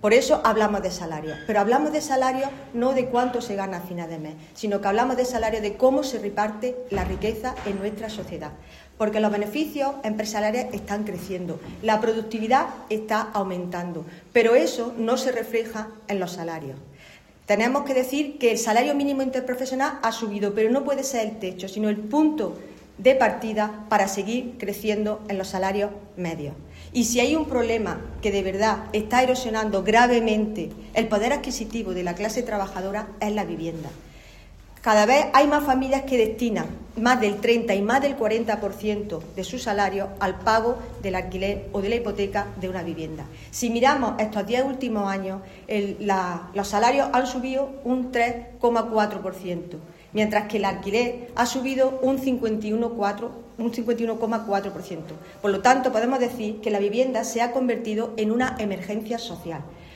Por eso hablamos de salario, pero hablamos de salario no de cuánto se gana a final de mes, sino que hablamos de salario de cómo se reparte la riqueza en nuestra sociedad. Porque los beneficios empresariales están creciendo, la productividad está aumentando, pero eso no se refleja en los salarios. Tenemos que decir que el salario mínimo interprofesional ha subido, pero no puede ser el techo, sino el punto de partida para seguir creciendo en los salarios medios. Y si hay un problema que de verdad está erosionando gravemente el poder adquisitivo de la clase trabajadora, es la vivienda. Cada vez hay más familias que destinan más del 30 y más del 40% de su salario al pago del alquiler o de la hipoteca de una vivienda. Si miramos estos 10 últimos años, los salarios han subido un 3,4%, mientras que el alquiler ha subido un 51,4%. Por lo tanto, podemos decir que la vivienda se ha convertido en una emergencia social.